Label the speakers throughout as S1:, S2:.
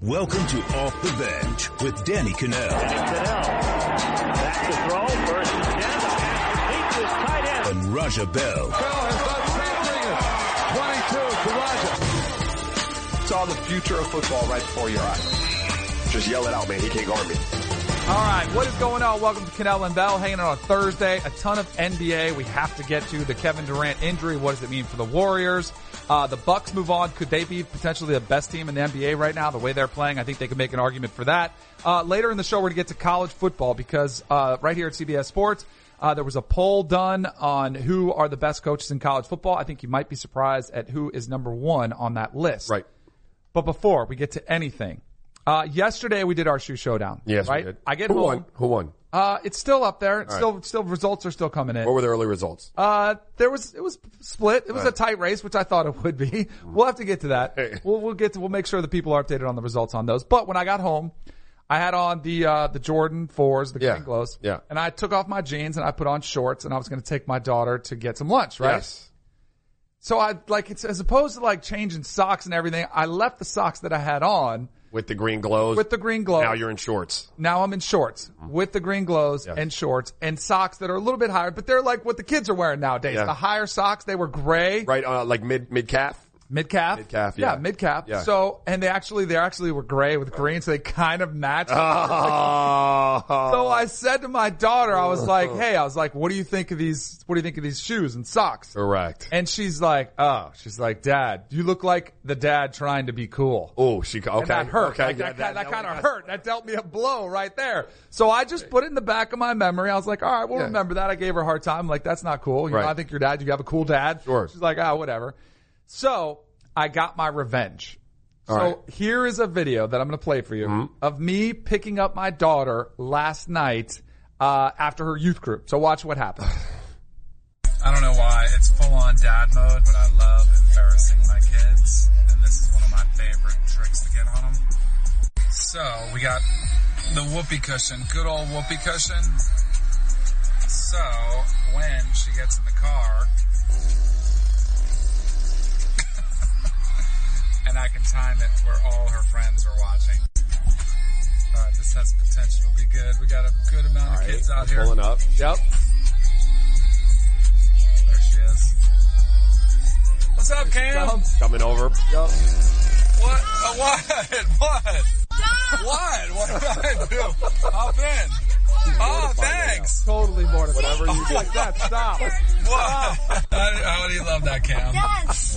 S1: Welcome to Off the Bench with Danny Kanell. Back to throw, first and 10, the pass complete to his tight end. And Raja Bell.
S2: Bell has done something. 22 to Raja.
S3: Saw the future of football right before your eyes. Just yell it out, man. He can't guard me.
S4: All right, what is going on? Welcome to Kanell and Bell, hanging out on a Thursday. A ton of NBA we have to get to. The Kevin Durant injury, what does it mean for the Warriors? The Bucks move on. Could they be potentially the best team in the NBA right now, the way they're playing? I think they could make an argument for that. Later in the show, we're going to get to college football because right here at CBS Sports, there was a poll done on who are the best coaches in college football. I think you might be surprised at who is number one on that list.
S5: Right.
S4: But before we get to anything, yesterday we did our shoe showdown.
S5: Yes,
S4: right?
S5: we did.
S4: I get
S5: Who
S4: home.
S5: won? Who won?
S4: It's still up there. It's
S5: All
S4: still results are still coming in.
S5: What were the early results?
S4: It was split. It was a tight race, which I thought it would be. We'll have to get to that. We'll make sure the people are updated on the results on those. But when I got home, I had on the Jordan 4s, the green glows.
S5: Yeah.
S4: And I took off my jeans and I put on shorts and I was going to take my daughter to get some lunch, right?
S5: Yes.
S4: So it's as opposed to changing socks and everything, I left the socks that I had on.
S5: With the green glows.
S4: With the green glows.
S5: Now you're in shorts.
S4: Now I'm in shorts with the green glows and shorts and socks that are a little bit higher, but they're like what the kids are wearing nowadays.
S5: Yeah.
S4: The higher socks, they were gray.
S5: Right, like mid-calf?
S4: Mid-calf?
S5: Mid-calf, yeah.
S4: Mid-calf.
S5: Yeah.
S4: So, and they actually were gray with green, so they kind of matched.
S5: Oh.
S4: So I said to my daughter, I was like, what do you think of these shoes and socks?
S5: Correct.
S4: And she's like, Dad, you look like the dad trying to be cool.
S5: Oh, okay.
S4: And that hurt.
S5: Okay.
S4: That kind of hurt. That dealt me a blow right there. So I just put it in the back of my memory. I was like, all right, we'll remember that. I gave her a hard time. Like, that's not cool. You know, I think your dad, you have a cool dad.
S5: Sure.
S4: She's like, whatever. So I got my revenge.
S5: All right.
S4: Here is a video that I'm going to play for you of me picking up my daughter last night after her youth group. So watch what happened.
S6: I don't know why it's full-on dad mode, but I love embarrassing my kids, and this is one of my favorite tricks to get on them. So we got the whoopee cushion, good old whoopee cushion. So when she gets in the car, and I can time it where all her friends are watching. All right, this has potential to be good. We got a good amount of kids out here.
S5: Pulling up.
S4: Yep.
S6: There she is. What's up, Cam?
S5: Coming over.
S4: Yep.
S6: What? What? What did I do? Hop in. Oh, thanks.
S4: Totally mortified.
S5: Whatever you do.
S4: Like that, stop.
S6: What? How do you love that, Cam?
S7: Yes.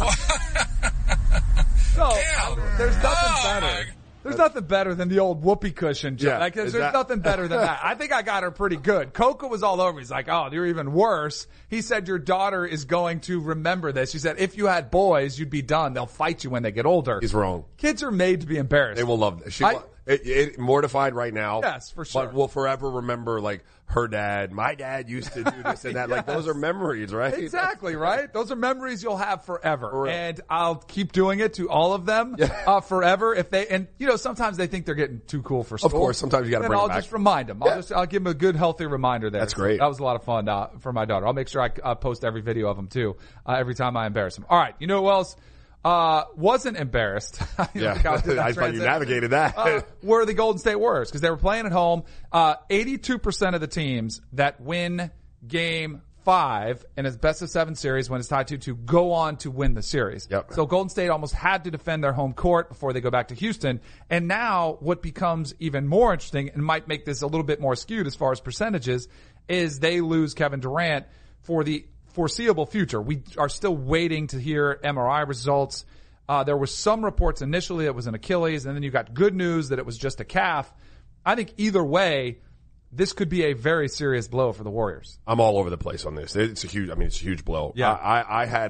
S4: No,
S6: Damn.
S4: there's nothing
S6: Oh,
S4: better. There's nothing better than the old whoopee cushion.
S5: Yeah,
S4: There's
S5: that-
S4: nothing better than that. I think I got her pretty good. Coco was all over. He's like, oh, you're even worse. He said your daughter is going to remember this. He said if you had boys, you'd be done. They'll fight you when they get older.
S5: He's wrong.
S4: Kids are made to be embarrassed.
S5: They will love this. It mortified right now.
S4: Yes, for sure.
S5: But we'll forever remember, her dad. My dad used to do this and that.
S4: Yes.
S5: Those are memories, right?
S4: Exactly, right? Those are memories you'll have forever.
S5: For real.
S4: And I'll keep doing it to all of them forever. Sometimes they think they're getting too cool for school.
S5: Of course, sometimes you got to bring
S4: I'll
S5: it back.
S4: just remind them. I'll give them a good, healthy reminder there.
S5: That's great.
S4: That was a lot of fun for my daughter. I'll make sure I post every video of them too, every time I embarrass them. All right, you know who else wasn't embarrassed?
S5: Yeah, I thought you navigated that.
S4: Were the Golden State Warriors because they were playing at home. 82% of the teams that win Game 5 in its best of 7 series when it's tied 2-2 go on to win the series.
S5: Yep.
S4: So Golden State almost had to defend their home court before they go back to Houston. And now what becomes even more interesting and might make this a little bit more skewed as far as percentages is they lose Kevin Durant for the foreseeable future. We are still waiting to hear MRI results. There were some reports initially it was an Achilles, and then you got good news that it was just a calf. I think either way, this could be a very serious blow for the Warriors.
S5: I'm all over the place on this. It's a huge blow.
S4: Yeah.
S5: I had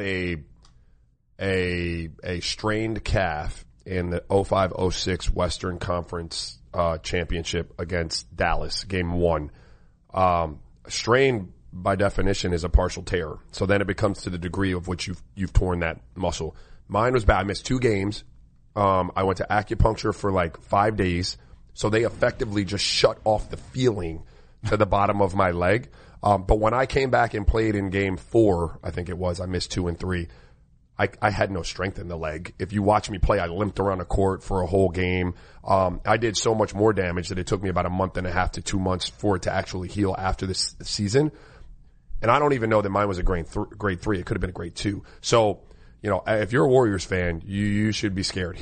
S5: a strained calf in the 05-06 Western Conference championship against Dallas, game 1. Strained by definition is a partial tear. So then it becomes to the degree of which you've torn that muscle. Mine was bad. I missed 2 games. I went to acupuncture for 5 days. So they effectively just shut off the feeling to the bottom of my leg. But when I came back and played in game 4, I think it was, I missed 2 and 3. I had no strength in the leg. If you watch me play, I limped around the court for a whole game. I did so much more damage that it took me about a month and a half to 2 months for it to actually heal after this season. And I don't even know that mine was a grade 3. It could have been a grade 2. So, if you're a Warriors fan, you should be scared.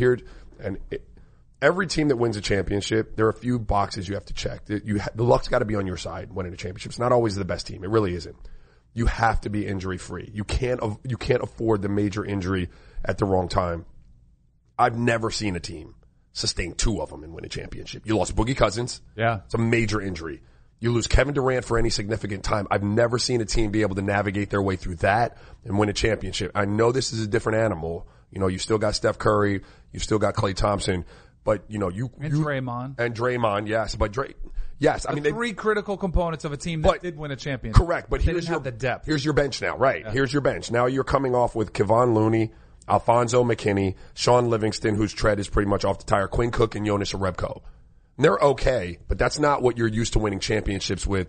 S5: Every team that wins a championship, there are a few boxes you have to check. The luck's got to be on your side winning a championship. It's not always the best team. It really isn't. You have to be injury free. You can't afford the major injury at the wrong time. I've never seen a team sustain 2 of them and win a championship. You lost Boogie Cousins.
S4: Yeah.
S5: It's a major injury. You lose Kevin Durant for any significant time. I've never seen a team be able to navigate their way through that and win a championship. I know this is a different animal. You still got Steph Curry. You still got Klay Thompson. But,
S4: and Draymond.
S5: And Draymond, yes. But yes. I mean,
S4: 3 critical components of a team that did win a championship.
S5: Correct. But
S4: they didn't have the depth.
S5: Here's your bench now. Right. Yeah. Here's your bench. Now you're coming off with Kevon Looney, Alfonso McKinney, Sean Livingston, whose tread is pretty much off the tire, Quinn Cook, and Jonas Jerebko. And they're okay, but that's not what you're used to winning championships with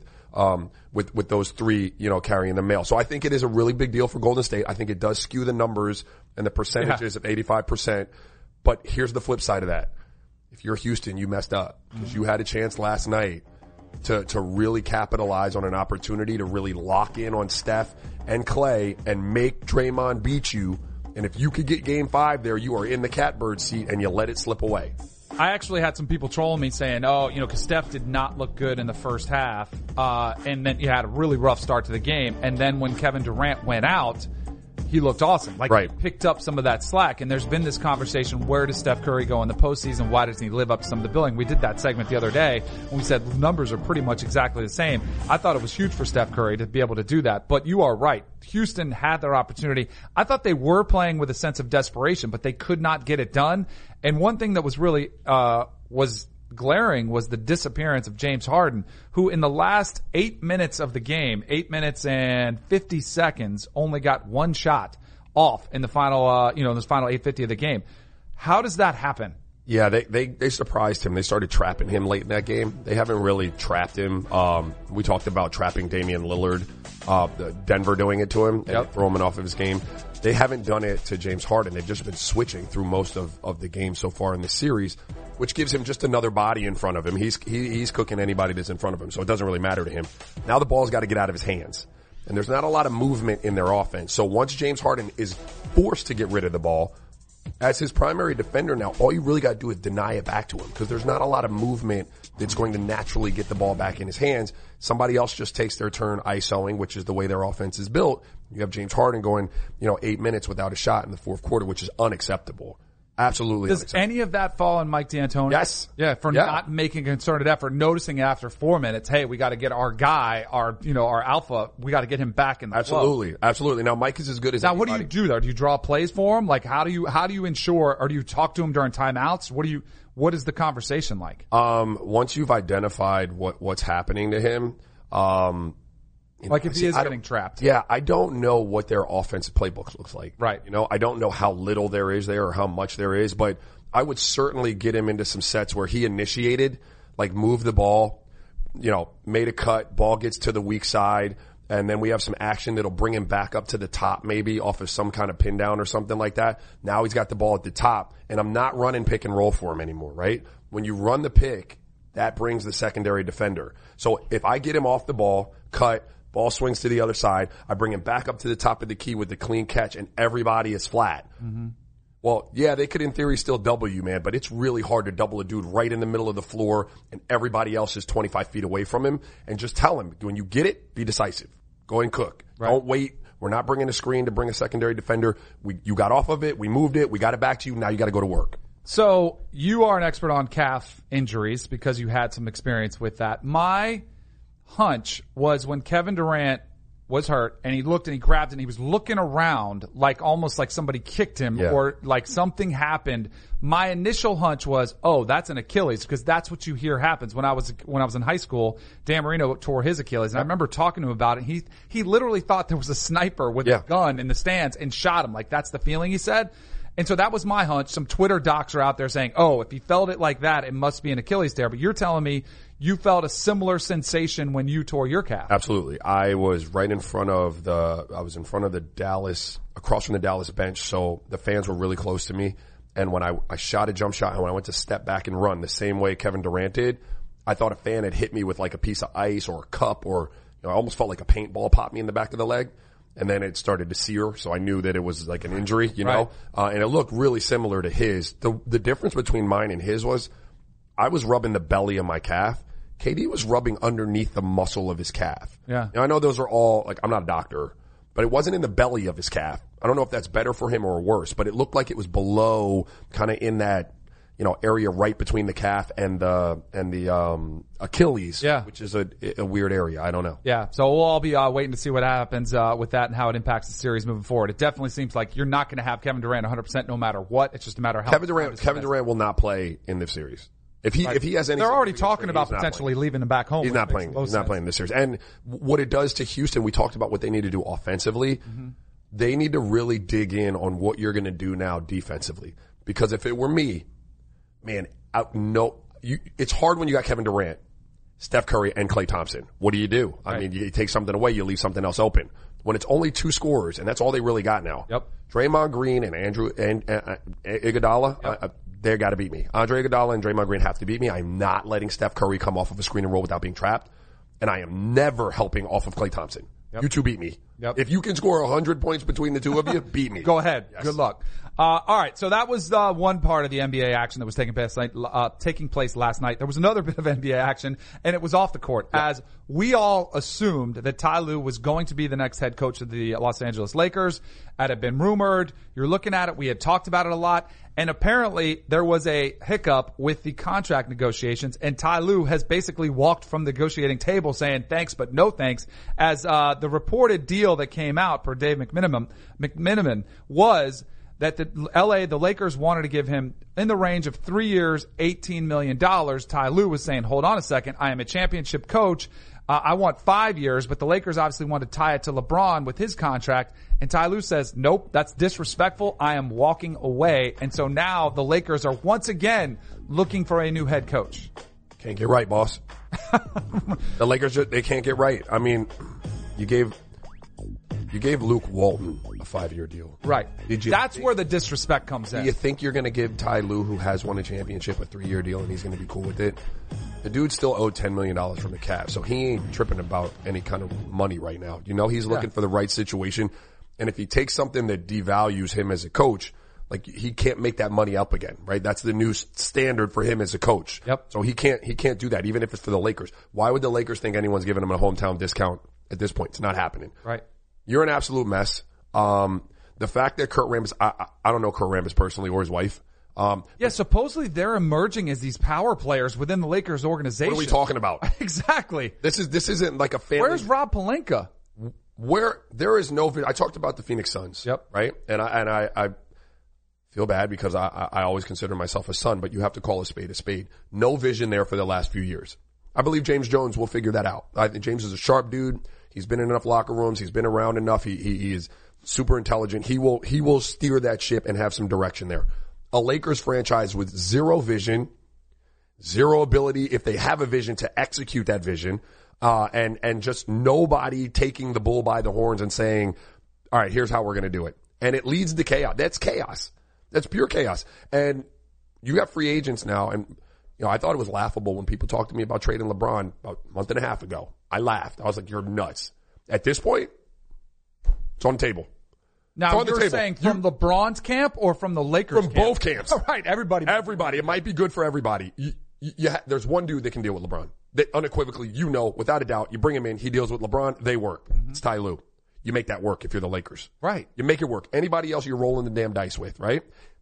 S5: those 3, carrying the mail. So I think it is a really big deal for Golden State. I think it does skew the numbers and the percentages of 85%. But here's the flip side of that. If you're Houston, you messed up because you had a chance last night to really capitalize on an opportunity to really lock in on Steph and Klay and make Draymond beat you. And if you could get game 5 there, you are in the catbird seat and you let it slip away.
S4: I actually had some people trolling me saying, because Steph did not look good in the first half, and then you had a really rough start to the game. And then when Kevin Durant went out, he looked awesome. He picked up some of that slack. And there's been this conversation, where does Steph Curry go in the postseason? Why doesn't he live up to some of the billing? We did that segment the other day when we said numbers are pretty much exactly the same. I thought it was huge for Steph Curry to be able to do that. But you are right. Houston had their opportunity. I thought they were playing with a sense of desperation, but they could not get it done. And one thing that was really was glaring was the disappearance of James Harden, who in the last 8 minutes of the game, 8 minutes and 50 seconds, only got 1 shot off in the final, in this final 8:50 of the game. How does that happen?
S5: Yeah, they surprised him. They started trapping him late in that game. They haven't really trapped him. We talked about trapping Damian Lillard, Denver doing it to him and throw him off of his game. They haven't done it to James Harden. They've just been switching through most of the game so far in the series, which gives him just another body in front of him. He's cooking anybody that's in front of him, so it doesn't really matter to him. Now the ball's got to get out of his hands. And there's not a lot of movement in their offense. So once James Harden is forced to get rid of the ball, as his primary defender now, all you really got to do is deny it back to him because there's not a lot of movement that's going to naturally get the ball back in his hands. Somebody else just takes their turn ISOing, which is the way their offense is built. You have James Harden going, 8 minutes without a shot in the fourth quarter, which is unacceptable. Absolutely.
S4: Does any of that fall on Mike D'Antoni?
S5: Yes.
S4: Yeah, for not making a concerted effort, noticing after 4 minutes, hey, we got to get our guy, our alpha, we got to get him back in the flow.
S5: Absolutely. Now Mike is as good as
S4: anybody. What do you do there? Do you draw plays for him? Like how do you ensure, or do you talk to him during timeouts? What is the conversation like?
S5: Once you've identified what's happening to him,
S4: like if he is getting trapped.
S5: Yeah, I don't know what their offensive playbook looks like.
S4: Right.
S5: I don't know how little there is there or how much there is, but I would certainly get him into some sets where he initiated, like move the ball, made a cut, ball gets to the weak side, and then we have some action that'll bring him back up to the top maybe off of some kind of pin down or something like that. Now he's got the ball at the top, and I'm not running pick and roll for him anymore, right? When you run the pick, that brings the secondary defender. So if I get him off the ball, cut, ball swings to the other side, I bring him back up to the top of the key with the clean catch, and everybody is flat. Mm-hmm. Well, yeah, they could in theory still double you, man, but it's really hard to double a dude right in the middle of the floor and everybody else is 25 feet away from him. And just tell him, when you get it, be decisive. Go and cook. Right. Don't wait. We're not bringing a screen to bring a secondary defender. You got off of it. We moved it. We got it back to you. Now you got to go to work.
S4: So you are an expert on calf injuries because you had some experience with that. My hunch was when Kevin Durant was hurt and he looked and he grabbed and he was looking around like almost like somebody kicked him or like something happened. My initial hunch was, oh, that's an Achilles, because that's what you hear happens. When I was in high school, Dan Marino tore his Achilles, and I remember talking to him about it. He literally thought there was a sniper with a gun in the stands and shot him. Like that's the feeling he said. And so that was my hunch. Some Twitter docs are out there saying, oh, if he felt it like that, it must be an Achilles tear. But you're telling me you felt a similar sensation when you tore your calf.
S5: Absolutely. I was in front of the Dallas, across from the Dallas bench. So the fans were really close to me. And when I shot a jump shot and when I went to step back and run the same way Kevin Durant did, I thought a fan had hit me with like a piece of ice or a cup, or, I almost felt like a paintball popped me in the back of the leg. And then it started to sear, so I knew that it was like an injury, know? And it looked really similar to his. The difference between mine and his was I was rubbing the belly of my calf. KD was rubbing underneath the muscle of his calf.
S4: Yeah.
S5: Now I know those are all, like, I'm not a doctor, but it wasn't in the belly of his calf. I don't know if that's better for him or worse, but it looked like it was below, kind of in that, area right between the calf and the Achilles, which is a weird area. I don't know.
S4: Yeah. So we'll all be waiting to see what happens with that and how it impacts the series moving forward. It definitely seems like you're not going to have Kevin Durant 100% no matter what. It's just a matter of how
S5: Kevin Durant will not play in this series. If he has any,
S4: they're already talking about potentially leaving him back home.
S5: He's not playing. He's not playing this series. And what it does to Houston, we talked about what they need to do offensively. Mm-hmm. They need to really dig in on what you're going to do now defensively. Because if it were me, man, it's hard when you got Kevin Durant, Steph Curry, and Klay Thompson. What do you do? I mean, you take something away, you leave something else open. When it's only two scorers, and that's all they really got now.
S4: Yep.
S5: Draymond Green and Iguodala, they got to beat me. Andre Iguodala and Draymond Green have to beat me. I'm not letting Steph Curry come off of a screen and roll without being trapped. And I am never helping off of Klay Thompson. Yep. You two beat me. Yep. If you can score 100 points between the two of you, beat me.
S4: Go ahead.
S5: Yes.
S4: Good luck. All right. So that was one part of the NBA action that was taking place last night. There was another bit of NBA action, and it was off the court. Yep. As we all assumed that Ty Lue was going to be the next head coach of the Los Angeles Lakers. It had been rumored. You're looking at it. We had talked about it a lot. And apparently there was a hiccup with the contract negotiations, and Ty Lue has basically walked from the negotiating table saying thanks but no thanks, as the reported deal that came out per Dave McMenamin was that the Lakers wanted to give him in the range of 3 years, $18 million. Ty Lue was saying, hold on a second, I am a championship coach. I want 5 years, but the Lakers obviously want to tie it to LeBron with his contract. And Ty Lue says, nope, that's disrespectful. I am walking away. And so now the Lakers are once again looking for a new head coach.
S5: Can't get right, boss. The Lakers, they can't get right. I mean, you gave Luke Walton a 5-year deal.
S4: Right. That's where the disrespect comes in.
S5: Do you think you're going to give Ty Lue, who has won a championship, a 3-year deal and he's going to be cool with it? The dude still owed $10 million from the Cavs, so he ain't tripping about any kind of money right now. He's looking for the right situation. And if he takes something that devalues him as a coach, like, he can't make that money up again, right? That's the new standard for him as a coach.
S4: Yep.
S5: So he can't do that, even if it's for the Lakers. Why would the Lakers think anyone's giving him a hometown discount at this point? It's not happening.
S4: Right.
S5: You're an absolute mess. The fact that Kurt Rambis, I don't know Kurt Rambis personally or his wife.
S4: Supposedly they're emerging as these power players within the Lakers organization.
S5: What are we talking about?
S4: Exactly.
S5: This isn't like a family.
S4: Where's Rob Pelinka?
S5: Where there is no, I talked about the Phoenix Suns.
S4: Yep.
S5: Right? And I feel bad because I always consider myself a Sun, but you have to call a spade a spade. No vision there for the last few years. I believe James Jones will figure that out. I think James is a sharp dude. He's been in enough locker rooms. He's been around enough. He is super intelligent. He will steer that ship and have some direction there. A Lakers franchise with zero vision, zero ability, if they have a vision, to execute that vision, and just nobody taking the bull by the horns and saying, all right, here's how we're going to do it. And it leads to chaos. That's chaos. That's pure chaos. And you got free agents now. And, I thought it was laughable when people talked to me about trading LeBron about a month and a half ago. I laughed. I was like, you're nuts. At this point, it's on the ttable.
S4: Now, you're saying from LeBron's camp or from the Lakers camp?
S5: From both camps.
S4: All right, everybody.
S5: Everybody. It might be good for everybody. There's one dude that can deal with LeBron. That unequivocally, without a doubt, you bring him in, he deals with LeBron, they work. Mm-hmm. It's Ty Lue. You make that work if you're the Lakers.
S4: Right.
S5: You make it work. Anybody else you're rolling the damn dice with, right?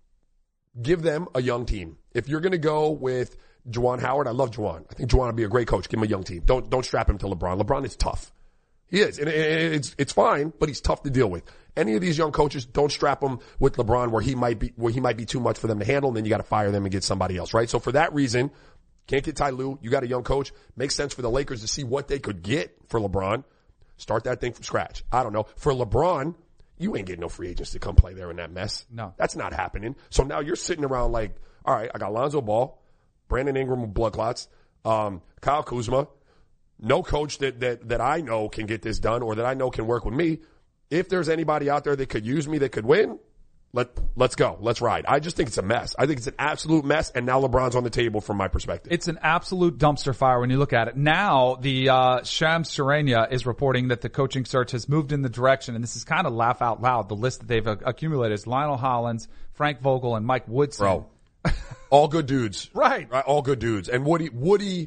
S5: Give them a young team. If you're going to go with Juwan Howard, I love Juwan. I think Juwan would be a great coach. Give him a young team. Don't strap him to LeBron. LeBron is tough. He is. And it's fine, but he's tough to deal with. Any of these young coaches, don't strap him with LeBron where he might be too much for them to handle, and then you got to fire them and get somebody else, right? So for that reason, can't get Ty Lue. You got a young coach. Makes sense for the Lakers to see what they could get for LeBron. Start that thing from scratch. I don't know. For LeBron, you ain't getting no free agents to come play there in that mess.
S4: No.
S5: That's not happening. So now you're sitting around like, all right, I got Lonzo Ball, Brandon Ingram with blood clots, Kyle Kuzma, no coach that I know can get this done or that I know can work with me. If there's anybody out there that could use me, that could win, let's go. Let's ride. I just think it's a mess. I think it's an absolute mess, and now LeBron's on the table from my perspective.
S4: It's an absolute dumpster fire when you look at it. Now, the Shams Charania is reporting that the coaching search has moved in the direction, and this is kind of laugh out loud. The list that they've accumulated is Lionel Hollins, Frank Vogel, and Mike Woodson.
S5: Bro, all good dudes.
S4: Right.
S5: All good dudes. And Woody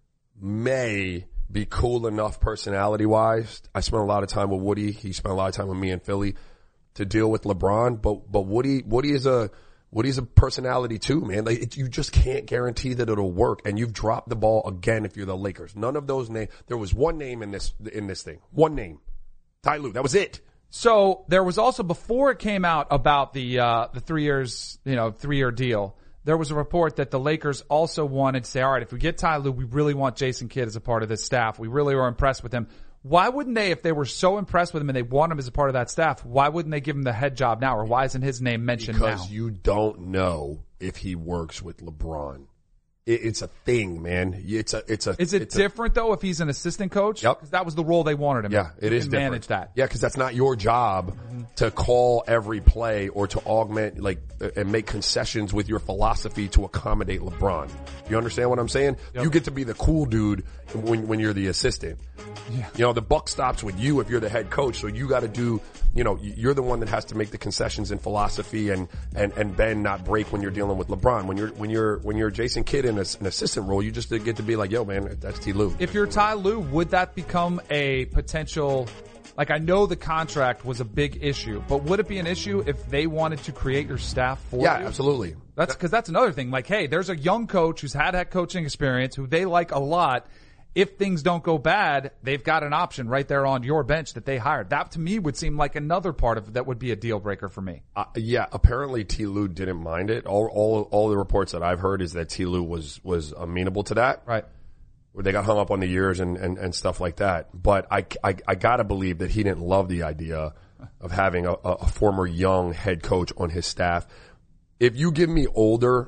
S5: may be cool enough personality-wise. I spent a lot of time with Woody. He spent a lot of time with me in Philly to deal with LeBron. But Woody is a personality too, man. Like, you just can't guarantee that it'll work. And you've dropped the ball again if you're the Lakers. None of those names. There was one name in this thing. One name. Ty Lue. That was it.
S4: So there was also, before it came out about the 3 years, 3-year deal, there was a report that the Lakers also wanted to say, all right, if we get Ty Lue, we really want Jason Kidd as a part of this staff. We really are impressed with him. Why wouldn't they, if they were so impressed with him and they want him as a part of that staff, why wouldn't they give him the head job now? Or why isn't his name mentioned now?
S5: Because you don't know if he works with LeBron. It's a thing, man. Is it
S4: different though if he's an assistant coach?
S5: Yep.
S4: Because that was the role they wanted him.
S5: Yeah, it is different.
S4: Manage that.
S5: Yeah, because that's not your job to call every play or to augment and make concessions with your philosophy to accommodate LeBron. You understand what I'm saying? Yep. You get to be the cool dude when you're the assistant. Yeah. The buck stops with you if you're the head coach. So you got to do. You're the one that has to make the concessions in philosophy and bend, not break when you're dealing with LeBron. When you're Jason Kidd in an assistant role, you just get to be like, yo, man, that's T. Lue.
S4: If you're Ty Lue, would that become a potential? Like, I know the contract was a big issue, but would it be an issue if they wanted to create your staff for you?
S5: Yeah, absolutely.
S4: That's another thing. Like, hey, there's a young coach who's had coaching experience who they like a lot. If things don't go bad, they've got an option right there on your bench that they hired. That to me would seem like another part of it that would be a deal breaker for me.
S5: Yeah, apparently T. Lue didn't mind it. All the reports that I've heard is that T. Lue was amenable to that.
S4: Right.
S5: Where they got hung up on the years and stuff like that. But I gotta believe that he didn't love the idea of having a former young head coach on his staff. If you give me older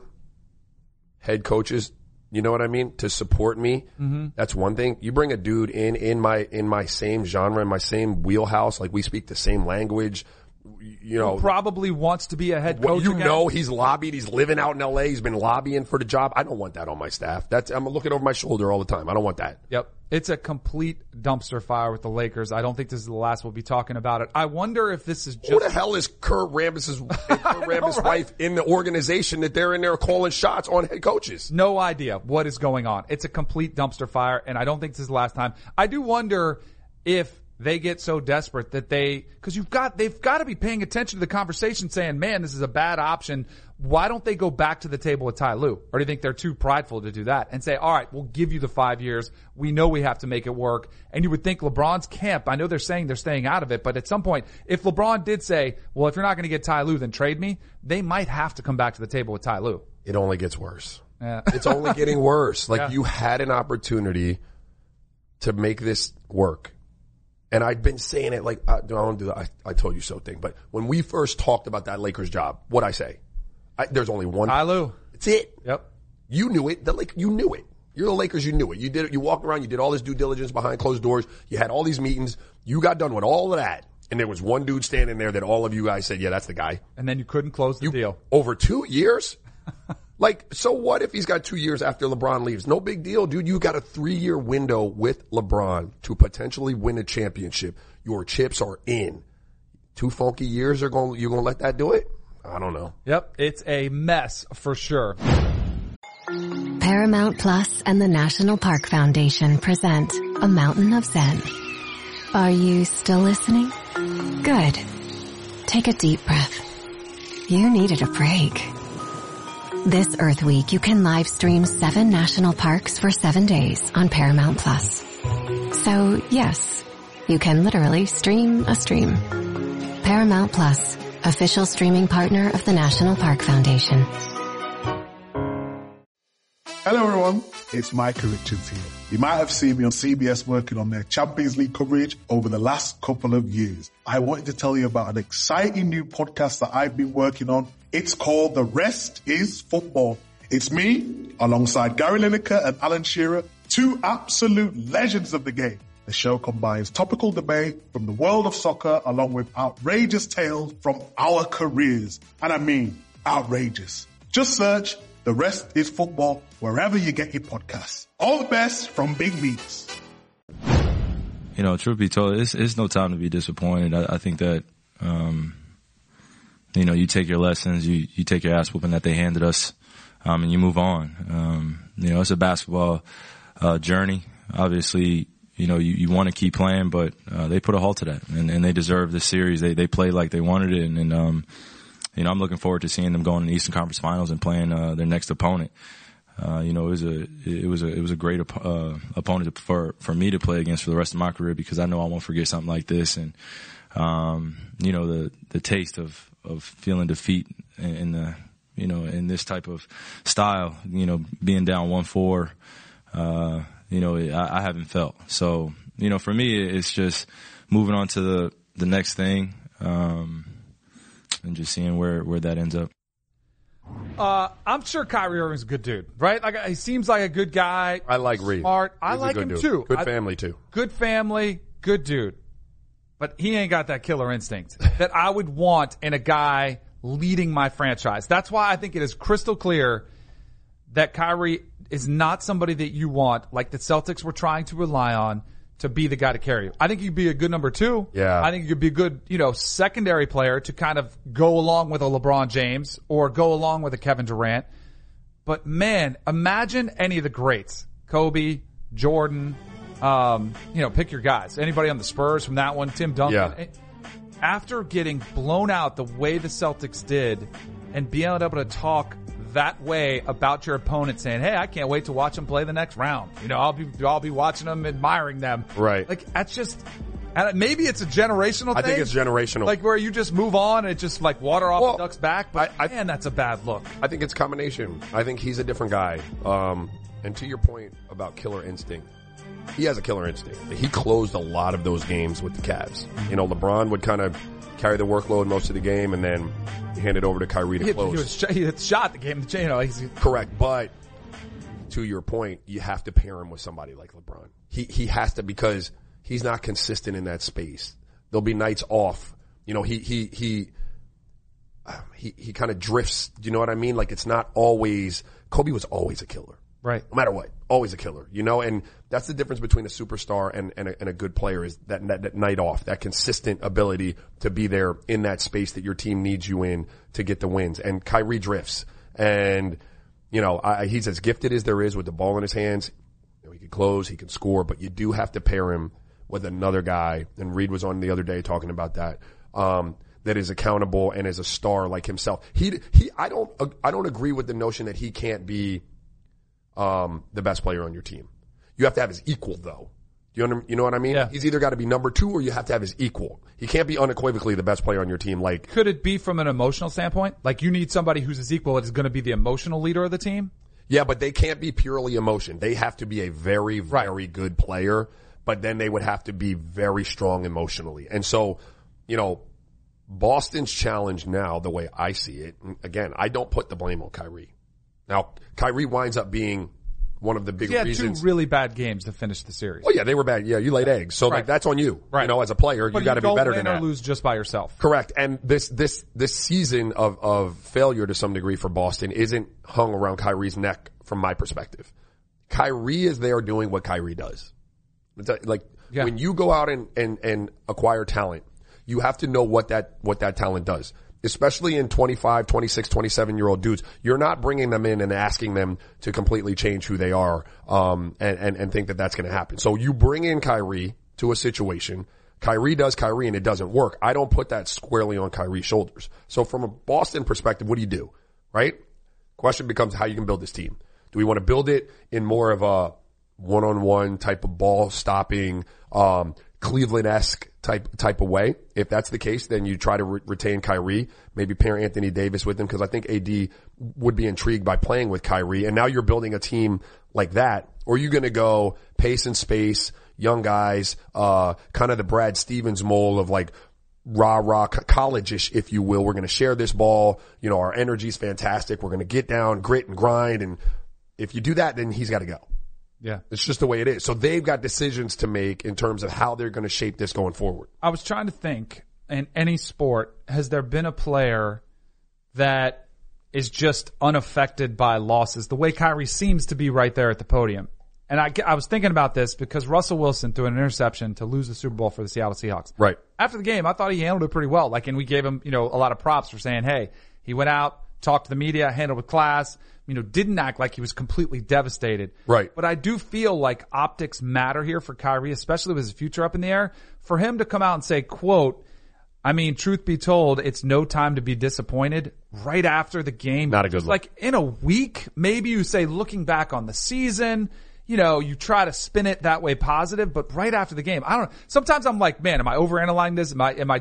S5: head coaches, you know what I mean, to support me, that's one thing. You bring a dude in my same genre, in my same wheelhouse, like we speak the same language,
S4: who probably wants to be a head coach again.
S5: He's lobbied, he's living out in LA, he's been lobbying for the job. I don't want that on my staff. I'm looking over my shoulder all the time. I don't want that.
S4: Yep. It's a complete dumpster fire with the Lakers. I don't think this is the last we'll be talking about it. I wonder if this is just...
S5: Who the hell is Kurt Rambis' wife in the organization that they're in there calling shots on head coaches?
S4: No idea what is going on. It's a complete dumpster fire, and I don't think this is the last time. I do wonder if they get so desperate that because they've got to be paying attention to the conversation saying, man, this is a bad option. Why don't they go back to the table with Ty Lue? Or do you think they're too prideful to do that and say, all right, we'll give you the 5 years. We know we have to make it work. And you would think LeBron's camp, I know they're saying they're staying out of it, but at some point, if LeBron did say, well, if you're not going to get Ty Lue, then trade me, they might have to come back to the table with Ty Lue.
S5: It only gets worse.
S4: Yeah.
S5: It's only getting worse. You had an opportunity to make this work. And I'd been saying it I don't do that. I told you so thing. But when we first talked about that Lakers job, what'd I say? There's only one.
S4: Ty Lue.
S5: That's it.
S4: Yep.
S5: You knew it. You knew it. You're the Lakers. You knew it. You did it. You walked around. You did all this due diligence behind closed doors. You had all these meetings. You got done with all of that. And there was one dude standing there that all of you guys said, yeah, that's the guy.
S4: And then you couldn't close the deal.
S5: Over 2 years? So what if he's got 2 years after LeBron leaves? No big deal, dude. You got a 3-year window with LeBron to potentially win a championship. Your chips are in. 2 funky years you're going to let that do it? I don't know.
S4: Yep. It's a mess for sure.
S2: Paramount Plus and the National Park Foundation present A Mountain of Zen. Are you still listening? Good. Take a deep breath. You needed a break. This Earth Week, you can live stream 7 national parks for 7 days on Paramount Plus. So, yes, you can literally stream a stream. Paramount Plus, official streaming partner of the National Park Foundation.
S7: Hello everyone, it's Micah Richards here. You might have seen me on CBS working on their Champions League coverage over the last couple of years. I wanted to tell you about an exciting new podcast that I've been working on. It's called The Rest is Football. It's me, alongside Gary Lineker and Alan Shearer, two absolute legends of the game. The show combines topical debate from the world of soccer along with outrageous tales from our careers. And I mean outrageous. Just search The Rest is Football wherever you get your podcasts. All the best from Big Meats.
S8: You know, truth be told, it's no time to be disappointed. I think that, you know, you take your lessons, you take your ass whooping that they handed us, and you move on. You know, it's a basketball journey. Obviously, you know, you want to keep playing, but they put a halt to that, and they deserve this series. They played like they wanted it, and you know, I'm looking forward to seeing them going in the Eastern Conference Finals and playing their next opponent. You know, it was a great opponent for me to play against for the rest of my career, because I know I won't forget something like this. And you know, the taste of feeling defeat in the, you know, in this type of style, you know, being down 1-4, you know, I haven't felt. So, you know, for me, it's just moving on to the next thing, and just seeing where that ends up.
S4: I'm sure Kyrie Irving's a good dude, right? Like, he seems like a good guy.
S5: I like Reed.
S4: Smart. I like him
S5: dude.
S4: too.
S5: Good family too.
S4: Good family, good dude. But he ain't got that killer instinct that I would want in a guy leading my franchise. That's why I think it is crystal clear that Kyrie is not somebody that you want, like the Celtics were trying to rely on, to be the guy to carry you. I think you'd be a good number two.
S5: Yeah.
S4: I think you'd be a good, you know, secondary player to kind of go along with a LeBron James or go along with a Kevin Durant. But man, imagine any of the greats. Kobe, Jordan, you know, pick your guys. Anybody on the Spurs from that one, Tim Duncan.
S5: Yeah.
S4: After getting blown out the way the Celtics did and being able to talk that way about your opponent, saying, hey, I can't wait to watch them play the next round. You know, I'll be watching them, admiring them.
S5: Right.
S4: Like, that's just, and maybe it's a generational thing.
S5: I think it's generational.
S4: Like, where you just move on and it's just like water off the duck's back. But man, that's a bad look.
S5: I think it's a combination. I think he's a different guy. And to your point about killer instinct, he has a killer instinct. He closed a lot of those games with the Cavs. You know, LeBron would kind of carry the workload most of the game, and then hand it over to Kyrie to close.
S4: He had shot the game. You know,
S5: correct. But to your point, you have to pair him with somebody like LeBron. He has to, because he's not consistent in that space. There'll be nights off. You know, he kind of drifts. Do you know what I mean? Like, it's not always. Kobe was always a killer.
S4: Right.
S5: No matter what, always a killer, you know, and that's the difference between a superstar and a good player, is that night off, that consistent ability to be there in that space that your team needs you in to get the wins. And Kyrie drifts, and, you know, he's as gifted as there is with the ball in his hands. You know, he can close, he can score, but you do have to pair him with another guy. And Reed was on the other day talking about that, that is accountable and is a star like himself. I don't agree with the notion that he can't be the best player on your team. You have to have his equal, though. You know what I mean?
S4: Yeah.
S5: He's either got to be number two, or you have to have his equal. He can't be unequivocally the best player on your team. Like,
S4: could it be from an emotional standpoint? Like, you need somebody who's his equal that is going to be the emotional leader of the team?
S5: Yeah, but they can't be purely emotion. They have to be a very, very good player, but then they would have to be very strong emotionally. And so, you know, Boston's challenge now, the way I see it, again, I don't put the blame on Kyrie. Now, Kyrie winds up being one of the big reasons.
S4: He had two really bad games to finish the series.
S5: Oh yeah, they were bad. Yeah, you laid eggs. So like, that's on you.
S4: Right.
S5: You know, as a player, you got to be better than that.
S4: But you don't win or lose just by yourself.
S5: Correct. And this season of failure to some degree for Boston isn't hung around Kyrie's neck from my perspective. Kyrie is there doing what Kyrie does. Like, when you go out and acquire talent, you have to know what that talent does. Especially in 25, 26, 27-year-old dudes. You're not bringing them in and asking them to completely change who they are, and think that that's going to happen. So you bring in Kyrie to a situation. Kyrie does Kyrie, and it doesn't work. I don't put that squarely on Kyrie's shoulders. So from a Boston perspective, what do? Right? Question becomes how you can build this team. Do we want to build it in more of a one-on-one type of ball stopping, Cleveland-esque type of way. If that's the case, then you try to retain Kyrie, maybe pair Anthony Davis with him, because I think AD would be intrigued by playing with Kyrie. And now you're building a team like that. Or are you going to go pace and space, young guys, kind of the Brad Stevens mold of like rah-rah college-ish, if you will. We're going to share this ball. You know, our energy's fantastic. We're going to get down, grit and grind. And if you do that, then he's got to go.
S4: Yeah.
S5: It's just the way it is. So they've got decisions to make in terms of how they're going to shape this going forward.
S4: I was trying to think, in any sport, has there been a player that is just unaffected by losses the way Kyrie seems to be right there at the podium? And I was thinking about this because Russell Wilson threw an interception to lose the Super Bowl for the Seattle Seahawks.
S5: Right.
S4: After the game, I thought he handled it pretty well. Like, and we gave him, a lot of props for saying, hey, he went out, talked to the media, handled with class, didn't act like he was completely devastated.
S5: Right.
S4: But I do feel like optics matter here for Kyrie, especially with his future up in the air. For him to come out and say, quote, truth be told, it's no time to be disappointed right after the game.
S5: Not a good look.
S4: Like in a week, maybe you say, looking back on the season, you try to spin it that way positive, but right after the game, I don't know. Sometimes I'm like, man, am I overanalyzing this?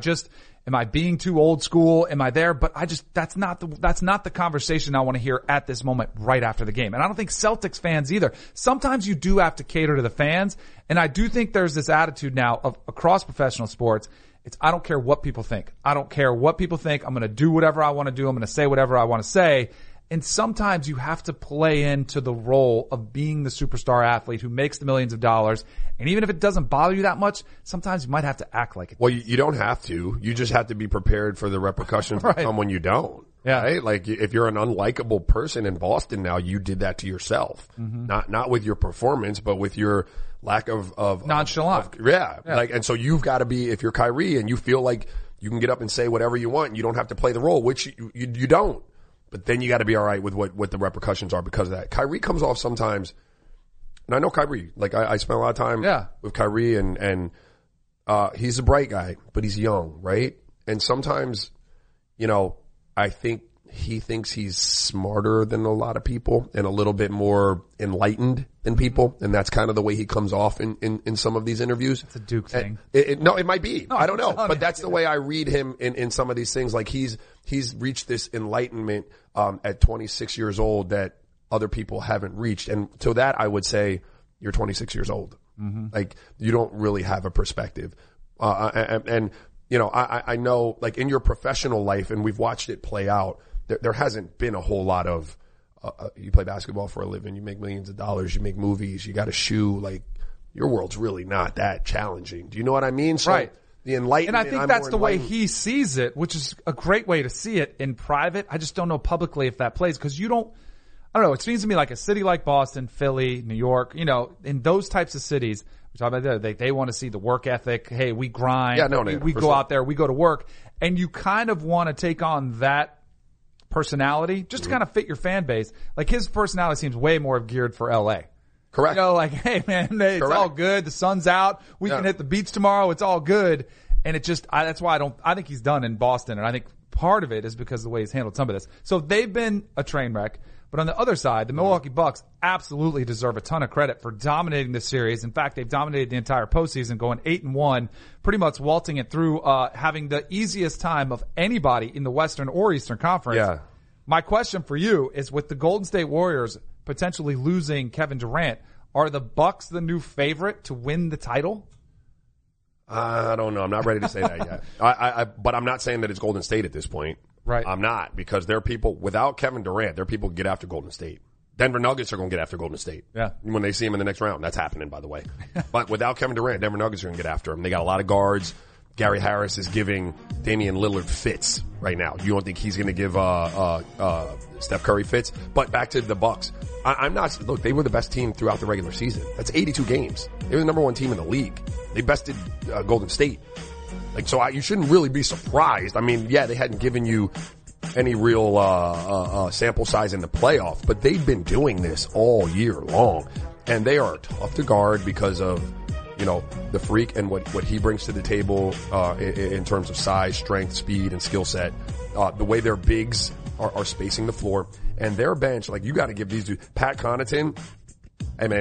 S4: Am I being too old school? Am I there? But that's not the conversation I want to hear at this moment right after the game. And I don't think Celtics fans either. Sometimes you do have to cater to the fans. And I do think there's this attitude now of across professional sports. I don't care what people think. I don't care what people think. I'm going to do whatever I want to do. I'm going to say whatever I want to say. And sometimes you have to play into the role of being the superstar athlete who makes the millions of dollars. And even if it doesn't bother you that much, sometimes you might have to act like it.
S5: Well, you don't have to. You just have to be prepared for the repercussions that come when you don't.
S4: Yeah.
S5: Right? Like if you're an unlikable person in Boston now, you did that to yourself. Mm-hmm. Not with your performance, but with your lack of
S4: nonchalant.
S5: Yeah. And so you've got to be, if you're Kyrie and you feel like you can get up and say whatever you want and you don't have to play the role, which you don't. But then you got to be all right with what the repercussions are because of that. Kyrie comes off sometimes, and I know Kyrie. Like I spent a lot of time with Kyrie, and he's a bright guy, but he's young, right? And sometimes, I think he thinks he's smarter than a lot of people and a little bit more enlightened than people, and that's kind of the way he comes off in some of these interviews.
S4: It's a Duke thing.
S5: No, it might be.
S4: No,
S5: I don't know, but that's the way I read him in some of these things. Like he's reached this enlightenment at 26 years old that other people haven't reached, and to that I would say you're 26 years old. Mm-hmm. Like you don't really have a perspective, and I know like in your professional life, and we've watched it play out. There hasn't been a whole lot of, you play basketball for a living, you make millions of dollars, you make movies, you got a shoe, like your world's really not that challenging. Do you know what I mean? So
S4: right.
S5: The enlightenment.
S4: And I think that's the way he sees it, which is a great way to see it in private. I just don't know publicly if that plays because I don't know. It seems to me like a city like Boston, Philly, New York, in those types of cities, we talk about that, they want to see the work ethic. Hey, we grind.
S5: Yeah,
S4: we go out there, we go to work, and you kind of want to take on that personality just to kind of fit your fan base. Like his personality seems way more geared for LA.
S5: Correct.
S4: Like, hey man, it's all good. The sun's out. We can hit the beach tomorrow. It's all good. And it just, that's why I think he's done in Boston. And I think part of it is because of the way he's handled some of this. So they've been a train wreck. But on the other side, the Milwaukee Bucks absolutely deserve a ton of credit for dominating this series. In fact, they've dominated the entire postseason, going 8-1, pretty much waltzing it through, having the easiest time of anybody in the Western or Eastern Conference.
S5: Yeah.
S4: My question for you is, with the Golden State Warriors potentially losing Kevin Durant, are the Bucks the new favorite to win the title?
S5: I don't know. I'm not ready to say that yet. But I'm not saying that it's Golden State at this point.
S4: Right.
S5: I'm not, because there are people, without Kevin Durant, there are people who get after Golden State. Denver Nuggets are going to get after Golden State.
S4: Yeah.
S5: When they see him in the next round. That's happening, by the way. But without Kevin Durant, Denver Nuggets are going to get after him. They got a lot of guards. Gary Harris is giving Damian Lillard fits right now. You don't think he's going to give Steph Curry fits? But back to the Bucks. I'm not, look, they were the best team throughout the regular season. That's 82 games. They were the number one team in the league. They bested Golden State. Like, so you shouldn't really be surprised. I mean, yeah, they hadn't given you any real sample size in the playoff, but they've been doing this all year long. And they are tough to guard because of, the freak and what he brings to the table in terms of size, strength, speed, and skill set. The way their bigs are spacing the floor. And their bench, like, you got to give these dudes. Pat Connaughton, hey man,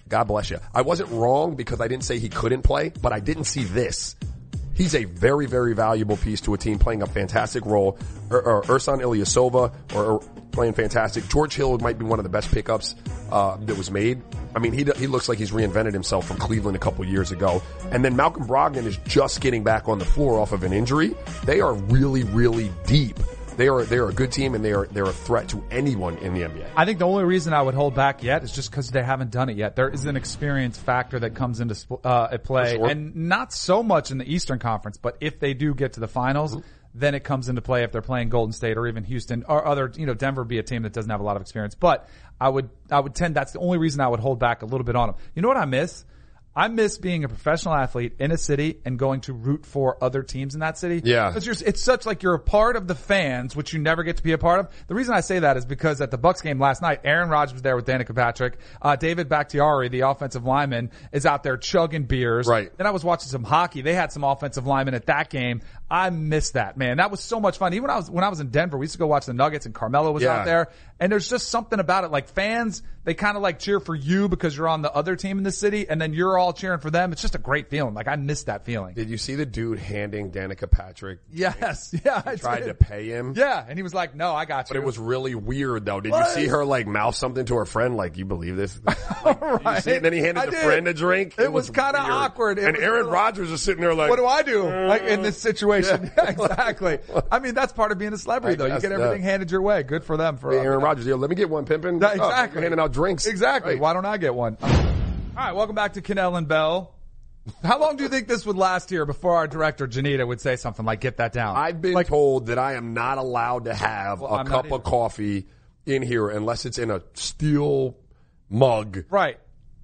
S5: God bless you. I wasn't wrong because I didn't say he couldn't play, but I didn't see this. He's a very, very valuable piece to a team, playing a fantastic role. Ersan Ilyasova or playing fantastic. George Hill might be one of the best pickups that was made. I mean, he looks like he's reinvented himself from Cleveland a couple years ago. And then Malcolm Brogdon is just getting back on the floor off of an injury. They are really, really deep. They're a good team, and they're a threat to anyone in the NBA.
S4: I think the only reason I would hold back yet is just because they haven't done it yet. There is an experience factor that comes into play,
S5: sure.
S4: And not so much in the Eastern Conference, but if they do get to the finals, then it comes into play if they're playing Golden State or even Houston or other, Denver would be a team that doesn't have a lot of experience. But I would tend, that's the only reason I would hold back a little bit on them. You know what I miss? I miss being a professional athlete in a city and going to root for other teams in that city.
S5: Yeah.
S4: Because it's such like you're a part of the fans, which you never get to be a part of. The reason I say that is because at the Bucks game last night, Aaron Rodgers was there with Danica Patrick. David Bakhtiari, the offensive lineman, is out there chugging beers.
S5: Right.
S4: Then I was watching some hockey. They had some offensive linemen at that game. I missed that, man. That was so much fun. Even when I was in Denver, we used to go watch the Nuggets and Carmelo was out there. And there's just something about it. Like fans, they kind of like cheer for you because you're on the other team in the city, and then you're all cheering for them. It's just a great feeling. Like I missed that feeling.
S5: Did you see the dude handing Danica Patrick?
S4: Yes. Yeah. I
S5: tried
S4: did.
S5: to pay him.
S4: Yeah. And he was like, no, I got you.
S5: But it was really weird though. Did you see her like mouth something to her friend? Like, you believe this? Like,
S4: right.
S5: You see it? And then he handed the friend a drink.
S4: It was kind of awkward.
S5: And Aaron Rodgers is sitting there like,
S4: what do I do? Like in this situation? Yeah, exactly. I mean, that's part of being a celebrity though. You get everything handed your way. Good for them.
S5: Hey, Aaron Rodgers, let me get one, pimpin'.
S4: Exactly.
S5: Handing out drinks.
S4: Exactly.
S5: Right.
S4: Why don't I get one? All right. Welcome back to Cannell and Bell. How long do you think this would last here before our director, Janita, would say something like, get that down?
S5: I've been told that I am not allowed to have a cup of coffee in here unless it's in a steel mug.
S4: Right.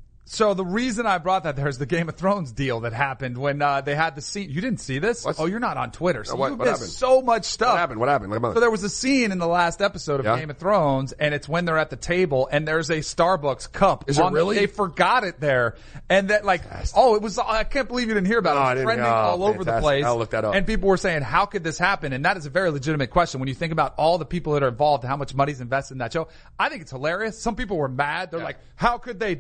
S4: So the reason I brought that there is the Game of Thrones deal that happened when they had the scene. You didn't see this? Oh, you're not on Twitter. So you missed so much stuff.
S5: What happened?
S4: So there was a scene in the last episode of Game of Thrones, and it's when they're at the table, and there's a Starbucks cup.
S5: Is it really?
S4: They forgot it there. And that it was, I can't believe you didn't hear about it. It was trending all over the place.
S5: I'll look that up.
S4: And people were saying, how could this happen? And that is a very legitimate question when you think about all the people that are involved and how much money's invested in that show. I think it's hilarious. Some people were mad. They're like, how could they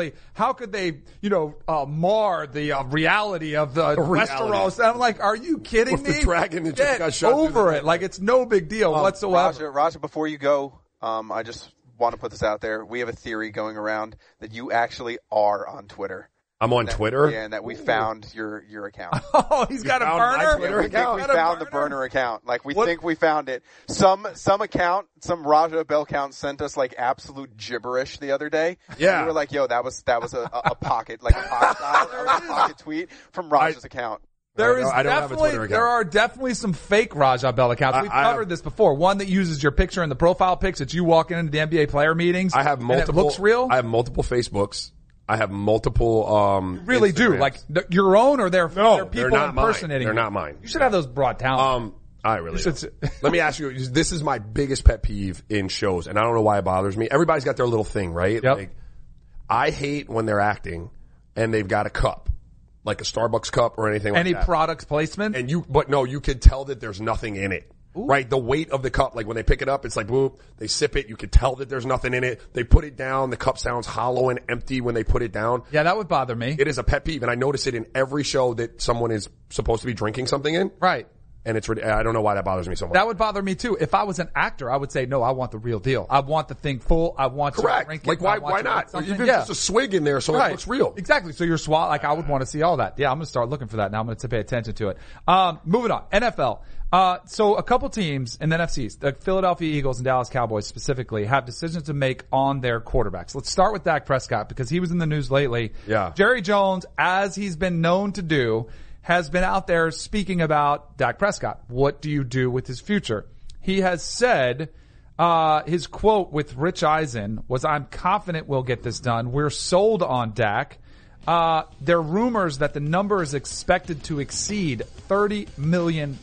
S4: mar the reality of the Westeros? And I'm like, are you kidding me?
S5: The dragon that
S4: just
S5: got shot
S4: over it. Like, it's no big deal whatsoever.
S9: Raja, before you go, I just want to put this out there. We have a theory going around that you actually are on Twitter.
S5: I'm on Twitter?
S9: Yeah, and that we found your account.
S4: Oh, he's got a burner?
S9: Yeah, we think we found the burner account. Like, we think we found it. Some account, some Raja Bell account sent us like absolute gibberish the other day.
S5: Yeah.
S9: We were like, yo, that was a pocket, like a pocket tweet from Raja's account.
S4: There are definitely some fake Raja Bell accounts. We've covered this before. One that uses your picture in the profile pics. It's you walking into the NBA player meetings.
S5: I have multiple.
S4: And it looks real.
S5: I have multiple Facebooks. I have multiple.
S4: You really do, like your own, or they're people impersonating.
S5: They're not mine.
S4: You should have those brought down.
S5: I really do. Let me ask you. This is my biggest pet peeve in shows, and I don't know why it bothers me. Everybody's got their little thing, right?
S4: Yep.
S5: Like, I hate when they're acting and they've got a cup, like a Starbucks cup or anything like that.
S4: Any product placement?
S5: And you could tell that there's nothing in it. Ooh. Right? The weight of the cup, like when they pick it up, it's like, whoop, they sip it, you could tell that there's nothing in it. They put it down, the cup sounds hollow and empty when they put it down.
S4: Yeah, that would bother me.
S5: It is a pet peeve, and I notice it in every show that someone is supposed to be drinking something in.
S4: Right.
S5: And I don't know why that bothers me so much.
S4: That would bother me too. If I was an actor, I would say, no, I want the real deal. I want the thing full. I want to drink it.
S5: Like, why not? Even just a swig in there so it looks real.
S4: Exactly. So you're like, I would want to see all that. Yeah, I'm going to start looking for that now. I'm going to pay attention to it. Moving on. NFL. So a couple teams in the NFCs, the Philadelphia Eagles and Dallas Cowboys specifically, have decisions to make on their quarterbacks. Let's start with Dak Prescott because he was in the news lately.
S5: Yeah.
S4: Jerry Jones, as he's been known to do, has been out there speaking about Dak Prescott. What do you do with his future? He has said, his quote with Rich Eisen was, I'm confident we'll get this done. We're sold on Dak. There are rumors that the number is expected to exceed $30 million.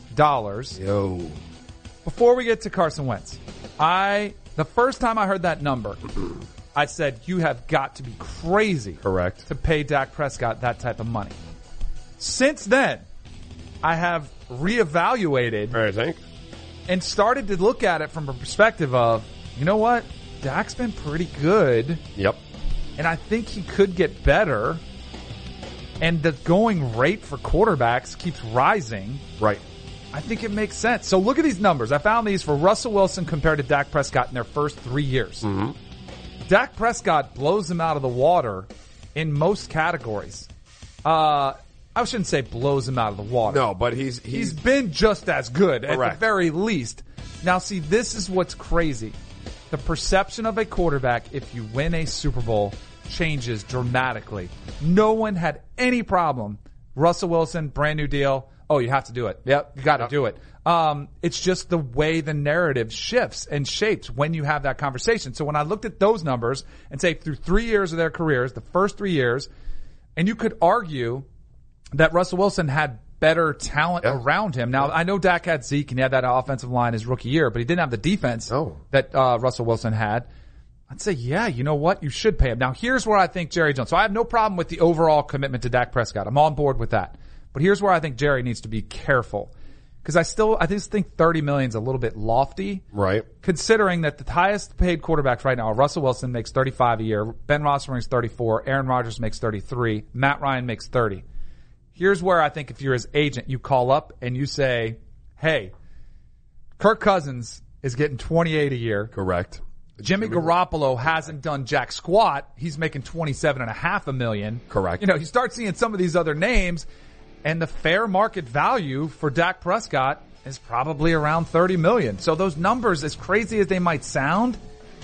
S5: Yo.
S4: Before we get to Carson Wentz, the first time I heard that number, I said, you have got to be crazy.
S5: Correct.
S4: To pay Dak Prescott that type of money. Since then, I have reevaluated
S5: I think.
S4: and started to look at it from a perspective of, you know what? Dak's been pretty good.
S5: Yep.
S4: and I think he could get better. And the going rate for quarterbacks keeps rising.
S5: Right.
S4: I think it makes sense. So look at these numbers. I found these for Russell Wilson compared to Dak Prescott in their first 3 years.
S5: Mm-hmm.
S4: Dak Prescott blows him out of the water in most categories. I shouldn't say blows him out of the water.
S5: No, but he's
S4: been just as good
S5: correct.
S4: At the very least. Now, see, this is what's crazy. The perception of a quarterback, if you win a Super Bowl, changes dramatically. No one had any problem. Russell Wilson, brand new deal. Oh, you have to do it. Yep, you got to do it. It's just the way the narrative shifts and shapes when you have that conversation. So when I looked at those numbers and say through 3 years of their careers, the first 3 years, and you could argue that Russell Wilson had better talent around him. Now, I know Dak had Zeke and he had that offensive line his rookie year, but he didn't have the defense that Russell Wilson had. I'd say, yeah, you know what? You should pay him. Now, here's where I think Jerry Jones. So I have no problem with the overall commitment to Dak Prescott. I'm on board with that. But here's where I think Jerry needs to be careful. Because I just think $30 million is a little bit lofty.
S5: Right.
S4: Considering that the highest paid quarterbacks right now are Russell Wilson makes $35 a year, Ben Roethlisberger makes $34, Aaron Rodgers makes $33, Matt Ryan makes $30. Here's where I think if you're his agent, you call up and you say, hey, Kirk Cousins is getting $28 a year.
S5: Correct.
S4: Jimmy Garoppolo hasn't done jack squat. He's making $27.5 million.
S5: Correct.
S4: You start seeing some of these other names, and the fair market value for Dak Prescott is probably around $30 million. So those numbers, as crazy as they might sound,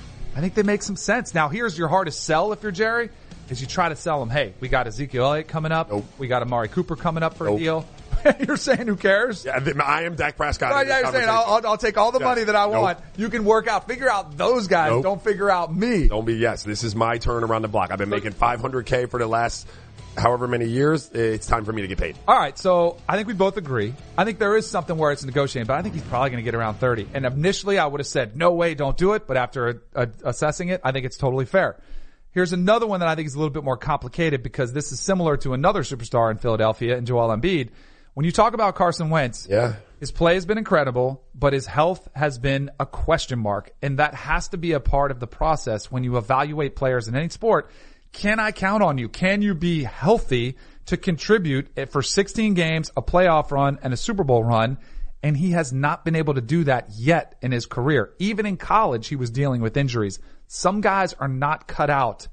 S4: I think they make some sense. Now, here's your hardest sell if you're Jerry, is you try to sell them, hey, we got Ezekiel Elliott coming up.
S5: Nope.
S4: We got Amari Cooper coming up for a deal. You're saying who cares?
S5: Yeah, I am Dak Prescott.
S4: Right, yeah, you're saying I'll take all the money that I want. You can figure out those guys. Don't figure out me.
S5: Don't be, this is my turn around the block. I've been making $500K for the last however many years. It's time for me to get paid.
S4: All right, so I think we both agree. I think there is something where it's negotiating, but I think he's probably going to get around 30. And initially I would have said, no way, don't do it. But after assessing it, I think it's totally fair. Here's another one that I think is a little bit more complicated because this is similar to another superstar in Philadelphia in Joel Embiid. When you talk about Carson Wentz, his play has been incredible, but his health has been a question mark. And that has to be a part of the process when you evaluate players in any sport. Can I count on you? Can you be healthy to contribute for 16 games, a playoff run, and a Super Bowl run? And he has not been able to do that yet in his career. Even in college, he was dealing with injuries. Some guys are not cut out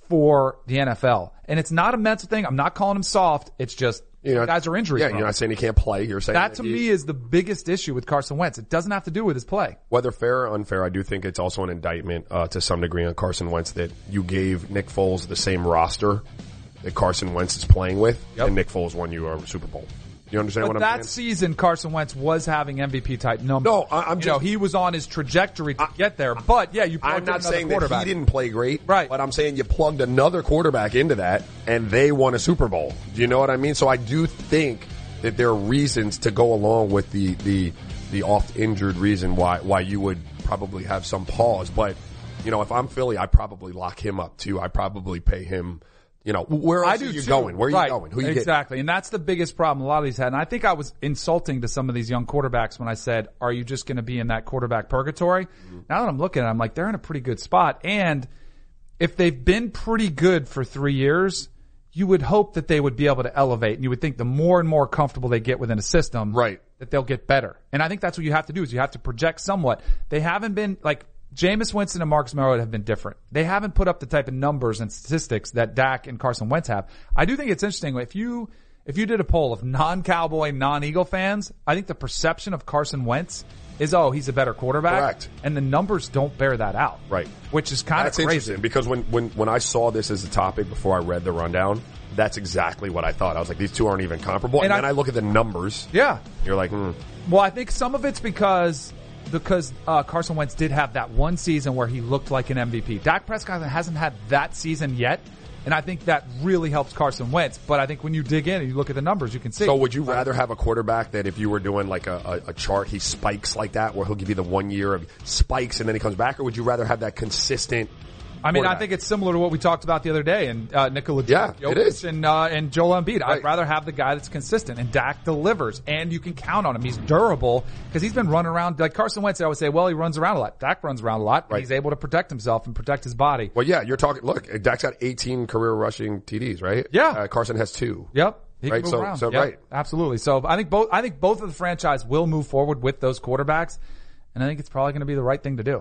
S4: for the NFL. And it's not a mental thing. I'm not calling him soft. It's just guys are injury prone.
S5: You're not saying he can't play. You're saying
S4: that to me is the biggest issue with Carson Wentz. It doesn't have to do with his play.
S5: Whether fair or unfair, I do think it's also an indictment to some degree on Carson Wentz that you gave Nick Foles the same roster that Carson Wentz is playing with, and Nick Foles won you a Super Bowl. You understand what I'm saying?
S4: That season, Carson Wentz was having MVP type numbers.
S5: No, I'm just,
S4: he was on his trajectory to get there. But you plugged
S5: I'm not saying
S4: that
S5: he didn't play great,
S4: right?
S5: But I'm saying you plugged another quarterback into that, and they won a Super Bowl. Do you know what I mean? So I do think that there are reasons to go along with the oft injured reason why you would probably have some pause. But if I'm Philly, I probably lock him up too. I probably pay him. Where else are you going? Where are you going? Who you
S4: Exactly. And that's the biggest problem a lot of these had. And I think I was insulting to some of these young quarterbacks when I said, are you just going to be in that quarterback purgatory? Mm-hmm. Now that I'm looking at it, I'm like, they're in a pretty good spot. And if they've been pretty good for 3 years, you would hope that they would be able to elevate. And you would think the more and more comfortable they get within a system, that they'll get better. And I think that's what you have to do is you have to project somewhat. They haven't been Jameis Winston and Marcus Mariota have been different. They haven't put up the type of numbers and statistics that Dak and Carson Wentz have. I do think it's interesting. If you did a poll of non-Cowboy, non-Eagle fans, I think the perception of Carson Wentz is, he's a better quarterback.
S5: Correct.
S4: And the numbers don't bear that out.
S5: Right.
S4: Which is kind of crazy.
S5: That's interesting because when I saw this as a topic before I read the rundown, that's exactly what I thought. I was like, these two aren't even comparable. And then I look at the numbers.
S4: Yeah.
S5: You're like,
S4: Well, I think some of it's because Carson Wentz did have that one season where he looked like an MVP. Dak Prescott hasn't had that season yet, and I think that really helps Carson Wentz. But I think when you dig in and you look at the numbers, you can see.
S5: So would you rather have a quarterback that if you were doing like a chart, he spikes like that, where he'll give you the 1 year of spikes and then he comes back, or would you rather have that consistent
S4: I mean, I think it's similar to what we talked about the other day, and Nikola Jokic
S5: it is.
S4: and Joel Embiid. Right. I'd rather have the guy that's consistent, and Dak delivers, and you can count on him. He's durable because he's been running around like Carson Wentz. I would say, well, he runs around a lot. Dak runs around a lot. Right. He's able to protect himself and protect his body.
S5: Well, yeah, you're talking. Look, Dak's got 18 career rushing TDs, right?
S4: Yeah.
S5: Carson has 2.
S4: Yep. He
S5: right.
S4: can move around.
S5: So
S4: yep.
S5: right.
S4: Absolutely. So I think both of the franchise will move forward with those quarterbacks. And I think it's probably going to be the right thing to do.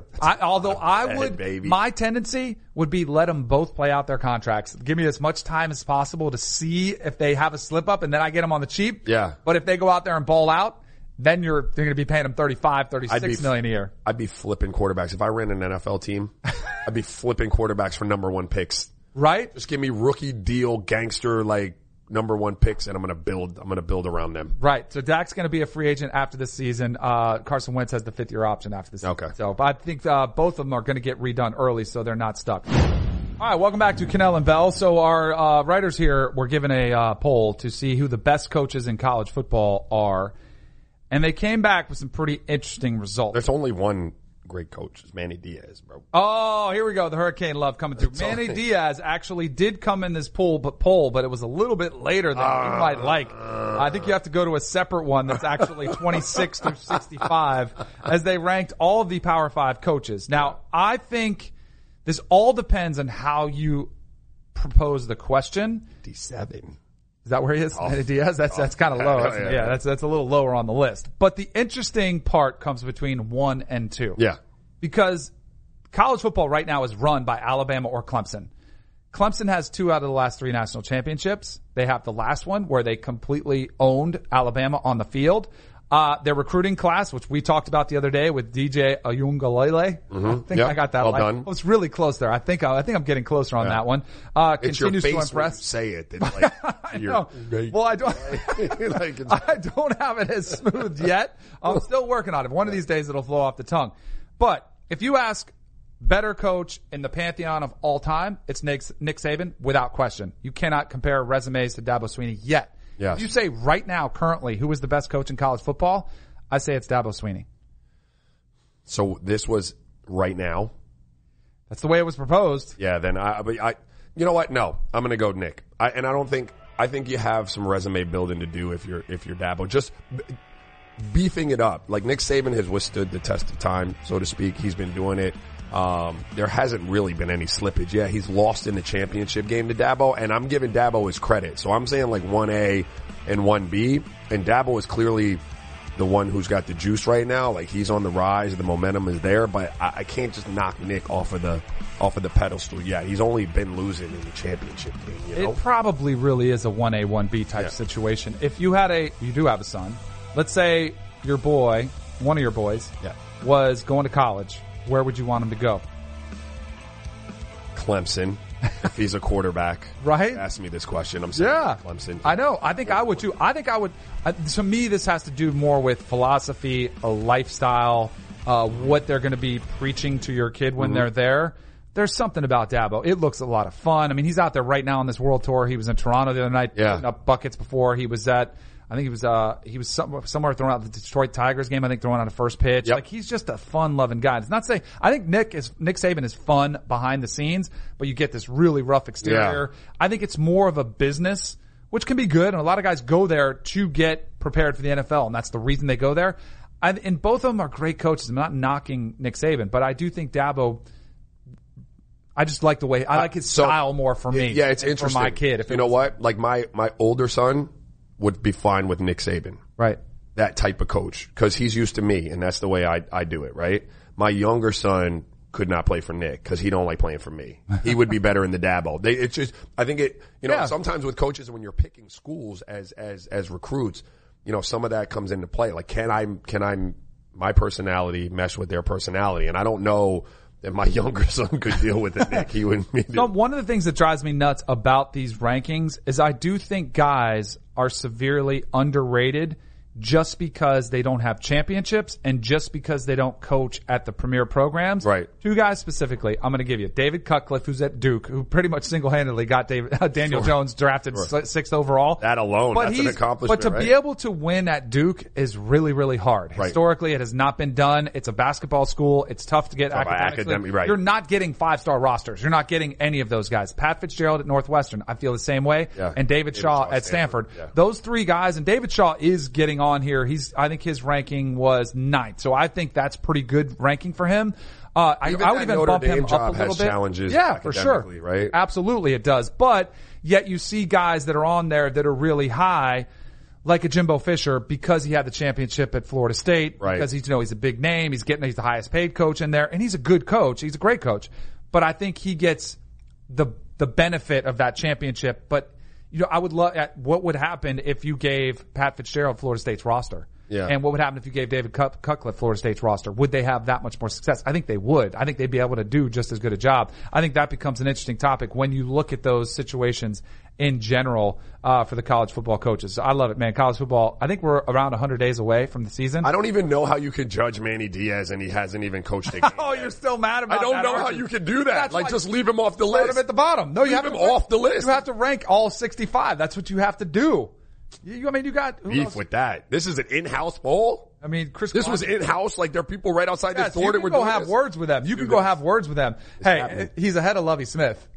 S4: My tendency would be let them both play out their contracts. Give me as much time as possible to see if they have a slip up, and then I get them on the cheap.
S5: Yeah.
S4: But if they go out there and ball out, then they're going to be paying them $36 million a year.
S5: I'd be flipping quarterbacks. If I ran an NFL team, I'd be flipping quarterbacks for number 1 picks.
S4: Right?
S5: Just give me rookie deal, gangster, like, number 1 picks, and I'm going to build around them.
S4: Right. So Dak's going to be a free agent after this season. Carson Wentz has the 5th-year option after this season.
S5: Okay.
S4: So I think both of them are going to get redone early, so they're not stuck. All right, welcome back to Cannell and Bell. So our writers here were given a poll to see who the best coaches in college football are, and they came back with some pretty interesting results.
S5: There's only one great coach. It's Manny Diaz, bro.
S4: Oh, here we go. The hurricane love coming through. Manny Diaz actually did come in this poll, but it was a little bit later than you might like. I think you have to go to a separate one that's actually 26 through 65 as they ranked all of the Power 5 coaches. Now, I think this all depends on how you propose the question.
S5: 57.
S4: Is that where he is? Manny Diaz? That's kind of low. Yeah, that's a little lower on the list. But the interesting part comes between 1 and 2.
S5: Yeah.
S4: Because college football right now is run by Alabama or Clemson. Clemson has 2 out of the last 3 national championships. They have the last one where they completely owned Alabama on the field. Their recruiting class, which we talked about the other day with DJ Ayungalele.
S5: Mm-hmm.
S4: I think I got that right.
S5: Done.
S4: I was really close there. I think I'm getting closer on that one.
S5: It's
S4: continues
S5: your face
S4: to impress.
S5: when you say it. It's like,
S4: I know. Well, I don't. I don't have it as smooth yet. I'm still working on it. One of these days it'll flow off the tongue. But if you ask better coach in the pantheon of all time, it's Nick Saban without question. You cannot compare resumes to Dabo Swinney yet.
S5: Yes.
S4: If you say right now, currently, who is the best coach in college football, I say it's Dabo Swinney.
S5: So this was right now?
S4: That's the way it was proposed.
S5: Yeah, then I you know what? No, I'm going to go Nick. I think you have some resume building to do if you're Dabo. Just beefing it up. Like Nick Saban has withstood the test of time, so to speak. He's been doing it. There hasn't really been any slippage. Yeah, he's lost in the championship game to Dabo, and I'm giving Dabo his credit. So I'm saying like 1A and 1B, and Dabo is clearly the one who's got the juice right now. Like he's on the rise, the momentum is there, but I can't just knock Nick off of the pedestal yet. He's only been losing in the championship game, you know?
S4: It probably really is a 1A, 1B type situation. If you do have a son, let's say your boy, one of your boys, was going to college. Where would you want him to go?
S5: Clemson, if he's a quarterback.
S4: Right?
S5: Ask me this question. I'm saying Clemson.
S4: I know. I think I would too. To me, this has to do more with philosophy, a lifestyle, what they're going to be preaching to your kid when they're there. There's something about Dabo. It looks a lot of fun. I mean, he's out there right now on this world tour. He was in Toronto the other night, putting up buckets before. He was at, I think he was somewhere throwing out the Detroit Tigers game. I think throwing out a first pitch. Like he's just a fun-loving guy. It's not saying I think Nick Saban is fun behind the scenes, but you get this really rough exterior. Yeah. I think it's more of a business, which can be good, and a lot of guys go there to get prepared for the NFL, and that's the reason they go there. And both of them are great coaches. I'm not knocking Nick Saban, but I do think Dabo. I just like the way I like his style more for me.
S5: Yeah, it's interesting
S4: for my kid.
S5: You know what? Like my older son would be fine with Nick Saban.
S4: Right.
S5: That type of coach. Cause he's used to me and that's the way I do it, right? My younger son could not play for Nick cause he don't like playing for me. He would be better in the Dabo. It's just, I think sometimes with coaches when you're picking schools as recruits, some of that comes into play. Like can my personality mesh with their personality? And I don't know that my younger son could deal with it, Nick. He wouldn't be.
S4: No, one of the things that drives me nuts about these rankings is I do think guys are severely underrated just because they don't have championships and just because they don't coach at the premier programs.
S5: Right.
S4: Two guys specifically, I'm going to give you. David Cutcliffe, who's at Duke, who pretty much single-handedly got Daniel Jones drafted 6th overall.
S5: That alone, that's an accomplishment,
S4: But to be able to win at Duke is really, really hard.
S5: Right.
S4: Historically, it has not been done. It's a basketball school. It's tough to get academically.
S5: Right.
S4: You're not getting 5-star rosters. You're not getting any of those guys. Pat Fitzgerald at Northwestern, I feel the same way.
S5: Yeah.
S4: And David Shaw at Stanford.
S5: Yeah.
S4: Those three guys, and David Shaw is getting on here. I think his ranking was 9th. So I think that's pretty good ranking for him. I would even bump him up a little bit.
S5: Challenges,
S4: yeah, for sure.
S5: Right?
S4: Absolutely it does. But yet you see guys that are on there that are really high, like a Jimbo Fisher, because he had the championship at Florida State,
S5: right.
S4: because he's a big name, he's the highest paid coach in there, and he's a good coach. He's a great coach. But I think he gets the benefit of that championship. But I would love what would happen if you gave Pat Fitzgerald Florida State's roster.
S5: Yeah.
S4: And what would happen if you gave David Cutcliffe Florida State's roster? Would they have that much more success? I think they would. I think they'd be able to do just as good a job. I think that becomes an interesting topic when you look at those situations in general for the college football coaches. So I love it, man. College football, I think we're around 100 days away from the season.
S5: I don't even know how you could judge Manny Diaz and he hasn't even coached a game.
S4: Oh, you're still mad about that?
S5: I don't know how you could do that.
S4: That's
S5: just leave him off the list.
S4: Put him at the bottom. No, you have
S5: him
S4: to
S5: off the list.
S4: You have to rank all 65. That's what you have to do. You got
S5: beef with that. This is an in-house bowl.
S4: I mean,
S5: this was in-house. Like there are people right outside this door that were doing this.
S4: You can go have words with them. You can go have words with them. Hey, he's ahead of Lovie Smith.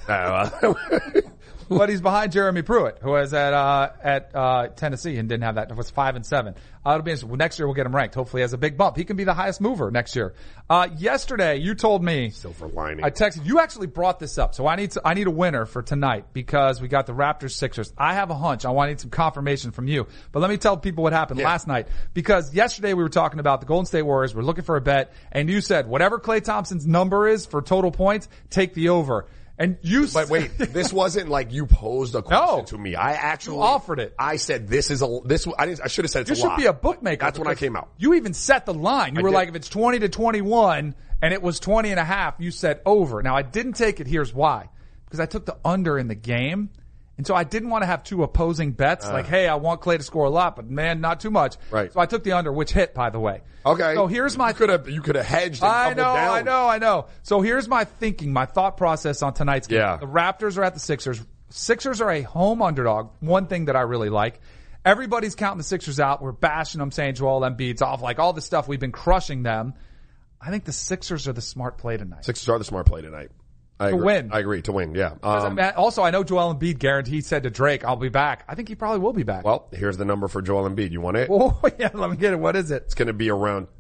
S4: But he's behind Jeremy Pruitt, who was at Tennessee and didn't have that. It was 5-7. It'll be interesting. Next year we'll get him ranked. Hopefully he has a big bump. He can be the highest mover next year. Yesterday you told me.
S5: Silver lining.
S4: I texted you. Actually brought this up, so I need a winner for tonight because we got the Raptors Sixers. I have a hunch. I need some confirmation from you. But let me tell people what happened last night, because yesterday we were talking about the Golden State Warriors. We're looking for a bet, and you said whatever Klay Thompson's number is for total points, take the over. And but
S5: wait, this wasn't like you posed a question to me. I actually
S4: offered it.
S5: I said I should have said it's
S4: a lot. You should be a bookmaker.
S5: That's when I came out.
S4: You even set the line. You were like, if it's 20-21 and it was 20.5, you said over. Now I didn't take it. Here's why. Because I took the under in the game. And so I didn't want to have two opposing bets. Like, hey, I want Klay to score a lot, but man, not too much.
S5: Right.
S4: So I took the under, which hit, by the way.
S5: Okay.
S4: So here's my.
S5: You could have hedged. And
S4: I know. So here's my thinking, my thought process on tonight's game.
S5: Yeah.
S4: The Raptors are at the Sixers. Sixers are a home underdog. One thing that I really like. Everybody's counting the Sixers out. We're bashing them, saying Joel Embiid's off, like all this stuff. We've been crushing them. I think the Sixers are the smart play tonight.
S5: Sixers are the smart play tonight. I agree. To win, yeah.
S4: Also, I know Joel Embiid guaranteed said to Drake, I'll be back. I think he probably will be back.
S5: Well, here's the number for Joel Embiid. You want it?
S4: Oh, yeah, let me get it. What is it?
S5: It's going to be around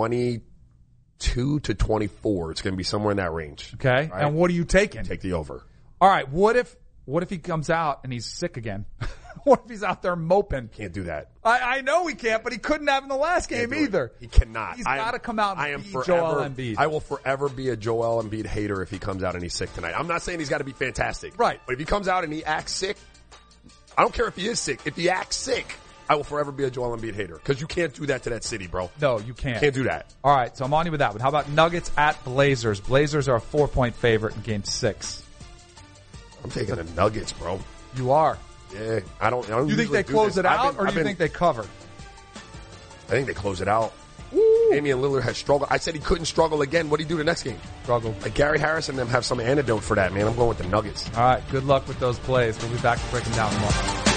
S5: 22 to 24. It's going to be somewhere in that range.
S4: Okay. Right? And what are you taking?
S5: Take the over.
S4: All right. What if he comes out and he's sick again? What if he's out there moping?
S5: Can't do that.
S4: I know he can't, but he couldn't have in the last game either.
S5: He cannot.
S4: He's got to come out and beat Joel Embiid.
S5: I will forever be a Joel Embiid hater if he comes out and he's sick tonight. I'm not saying he's got to be fantastic.
S4: Right.
S5: But if he comes out and he acts sick, I don't care if he is sick. If he acts sick, I will forever be a Joel Embiid hater because you can't do that to that city, bro.
S4: No, you can't.
S5: Can't do that.
S4: All right, so I'm on you with that one. How about Nuggets at Blazers? Blazers are a 4-point favorite in Game 6.
S5: I'm taking the Nuggets, bro.
S4: You are.
S5: Yeah, I don't.
S4: You think they close it out, or do you think they cover?
S5: I think they close it out. Ooh. Damian Lillard has struggled. I said he couldn't struggle again. What do you do the next game?
S4: Struggle.
S5: Like Gary Harris and them have some antidote for that, man. I'm going with the Nuggets.
S4: All right. Good luck with those plays. We'll be back to breaking down tomorrow.